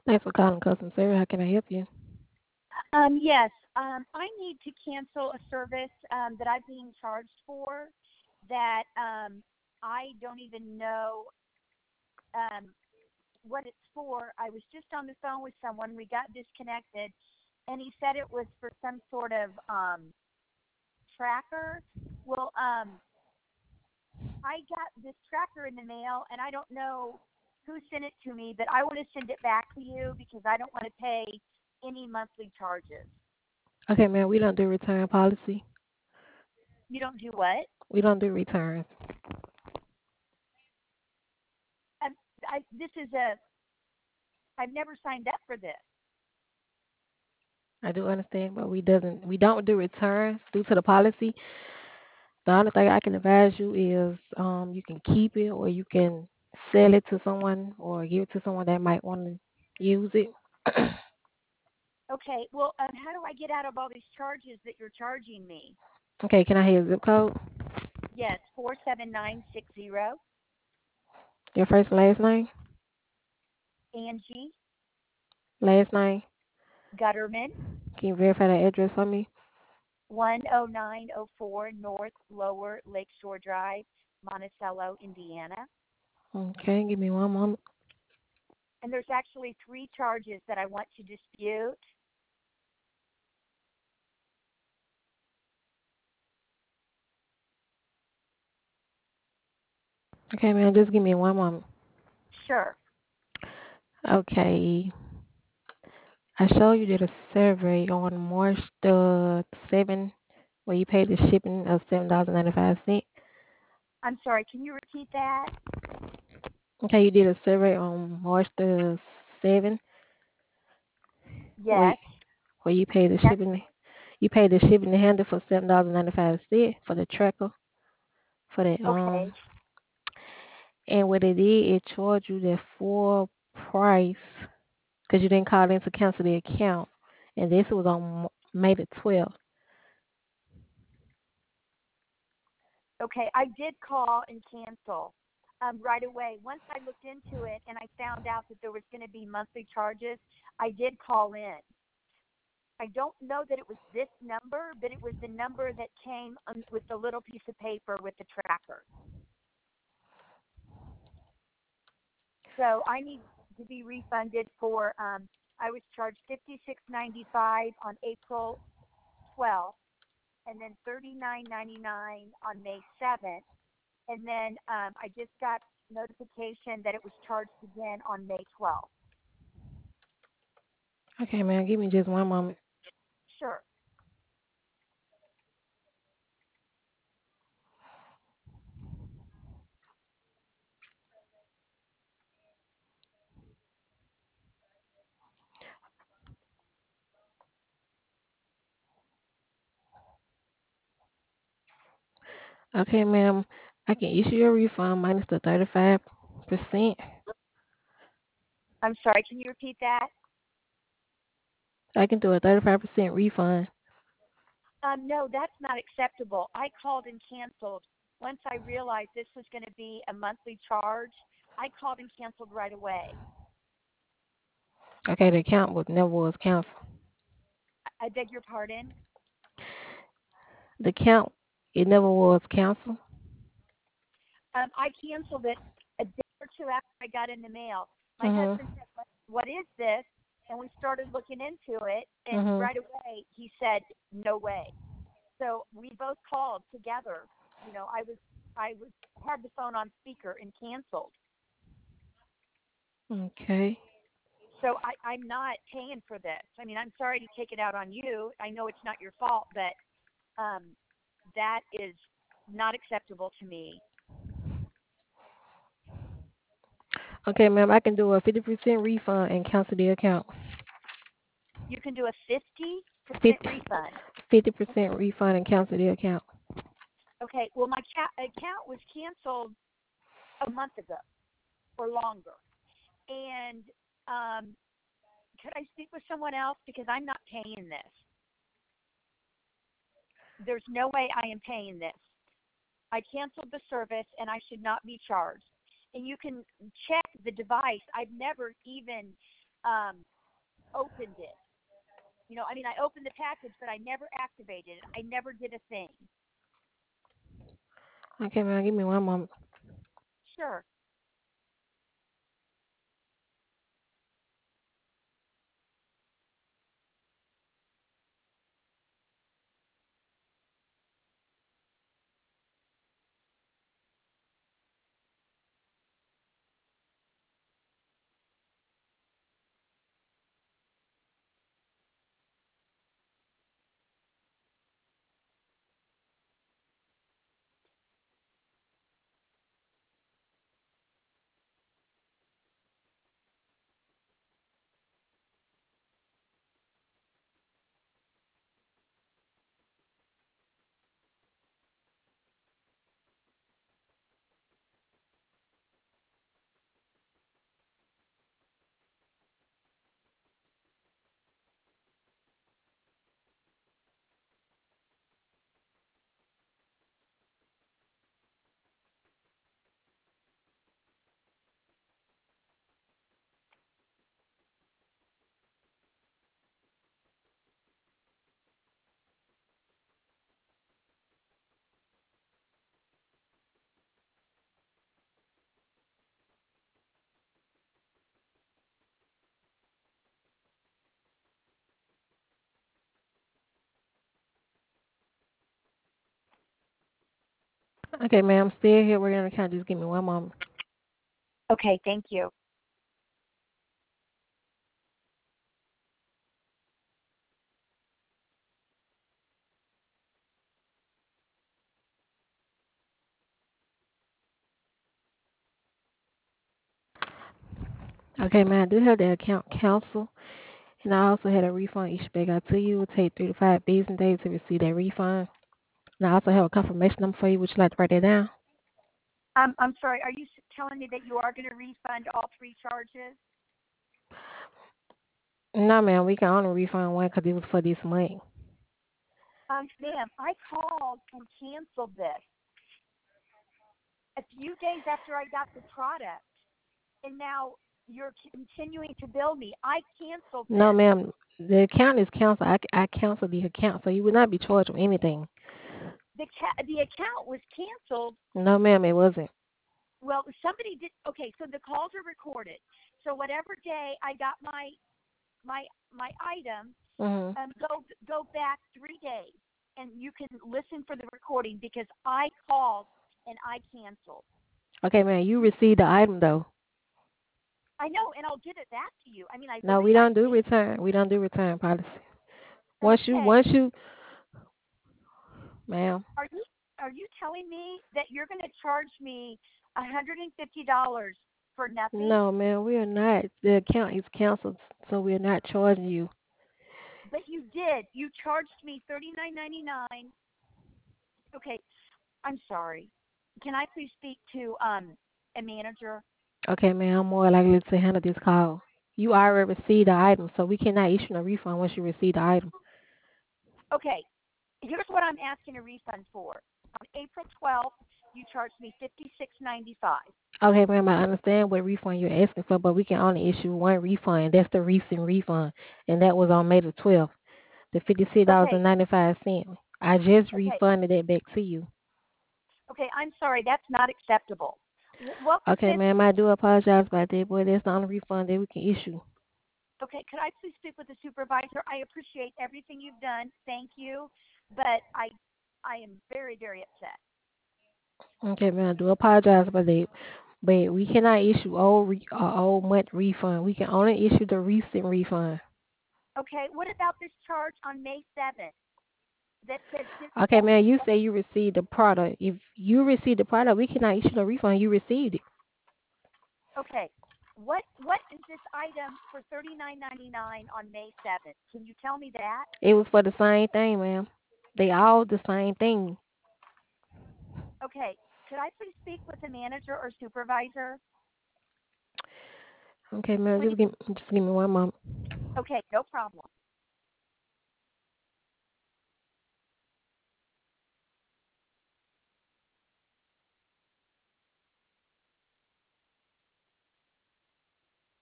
Thanks for calling customer service. How can I help you? Yes, I need to cancel a service that I'm being charged for that I don't even know um, what it's for. I was just on the phone with someone. We got disconnected, and he said it was for some sort of tracker. Well, I got this tracker in the mail, and I don't know who sent it to me, but I want to send it back to you because I don't want to pay any monthly charges. Okay, man, we don't do return policy. You don't do what? We don't do returns. Um, this is a. I've never signed up for this. I do understand, but we don't do returns due to the policy. The only thing I can advise you is you can keep it or you can sell it to someone or give it to someone that might want to use it. Okay. Well, how do I get out of all these charges that you're charging me? Okay, can I have your zip code? Yes, 47960. Your first and last name? Angie Last name? Gutterman, Can you verify the address for me? 10904 North Lower Lakeshore Drive, Monticello, Indiana. Okay, give me one moment. And there's actually three charges that I want to dispute. Okay, man, just give me one moment. Sure. Okay, I showed you did a survey on March the 7th where you paid the shipping of $7.95. I'm sorry. Can you repeat that? Okay, you did a survey on March the 7th where Yes. where you paid the Yes. shipping. You paid the shipping and handle for $7.95 for the tracker for the Okay. and what it did, it charged you the full price because you didn't call in to cancel the account, and this was on May the 12th. Okay, I did call and cancel right away. Once I looked into it and I found out that there was going to be monthly charges, I did call in. I don't know that it was this number, but it was the number that came with the little piece of paper with the tracker. So I need to be refunded for. I was charged $56.95 on April 12th, and then $39.99 on May 7th. And then I just got notification that it was charged again on May 12th. Okay, man, give me just one moment. Sure. Okay, ma'am, I can issue your refund minus the 35%. I'm sorry, can you repeat that? I can do a 35% refund. No, that's not acceptable. I called and canceled. Once I realized this was going to be a monthly charge, I called and canceled right away. Okay, the account was never was canceled. I beg your pardon. The account, it never was canceled. I canceled it a day or two after I got in the mail. My Mhm. husband said, "What is this?" And we started looking into it, and Mhm. right away he said, "No way." So we both called together. I was had the phone on speaker and canceled. Okay. So I'm not paying for this. I mean, I'm sorry to take it out on you. I know it's not your fault, but um, that is not acceptable to me. Okay, ma'am, I can do a 50% refund and cancel the account. You can do a 50% 50, refund. 50% refund and cancel the account. Okay, well, my account was canceled a month ago or longer. And could I speak with someone else? Because I'm not paying this. There's no way I am paying this. I canceled the service and I should not be charged. And you can check the device. I've never even um, opened it. I mean, I opened the package, but I never activated it. I never did a thing. Okay, man, give me one moment. Sure. Okay, man, I'm still here. We're gonna kind of just give me one moment. Okay, thank you. Okay, man, I do have the account cancel, and I also had a refund issued back out to you. It will take 3 to 5 business days to receive that refund. And I also have a confirmation number for you. Would you like to write that down? I'm sorry. Are you telling me that you are going to refund all three charges? No, man, we can only refund one because it was for this month. Ma'am, I called and canceled this a few days after I got the product, and now you're continuing to bill me. I canceled No, this. ma'am, the account is canceled. I canceled the account, so you would not be charged with anything. The account was canceled. No, ma'am, it wasn't. Well, somebody did. Okay, so the calls are recorded. So whatever day I got my my item, Mhm. go back 3 days, and you can listen for the recording because I called and I canceled. Okay, man, you received the item though. I know, and I'll give it back to you. I mean, I No, believe we I don't do did. return. We don't do return policy. Okay, Once you, ma'am. are you telling me that you're going to charge me $150 for nothing? No, ma'am, we are not. The account is canceled, so we are not charging you. But you did. You charged me $39.99. Okay, I'm sorry. Can I please speak to a manager? Okay, ma'am, I'm more likely to handle this call. You already received the item, so we cannot issue a refund once you receive the item. Okay, here's what I'm asking a refund for. On April 12th, you charged me $56.95. Okay, ma'am, I understand what refund you're asking for, but we can only issue one refund. That's the recent refund, and that was on May the 12th, the Okay, $56.95. I just okay, refunded that back to you. okay. I'm sorry. That's not acceptable. What was Okay, this? ma'am, I do apologize about that, boy. That's the only refund that we can issue. Okay, could I please speak with the supervisor? I appreciate everything you've done. Thank you, but I am very very upset. Okay, ma'am, I do apologize about that, but we cannot issue old month refund. We can only issue the recent refund. Okay, what about this charge on May 7th that says Okay, ma'am, you say you received the product. If you received the product, we cannot issue the refund. You received it. okay. What is this item for $39.99 on May 7th? Can you tell me that? It was for the same thing, ma'am. They all the same thing. Okay, could I please speak with the manager or supervisor? Okay, ma'am, Please. just give me one moment. Okay, no problem.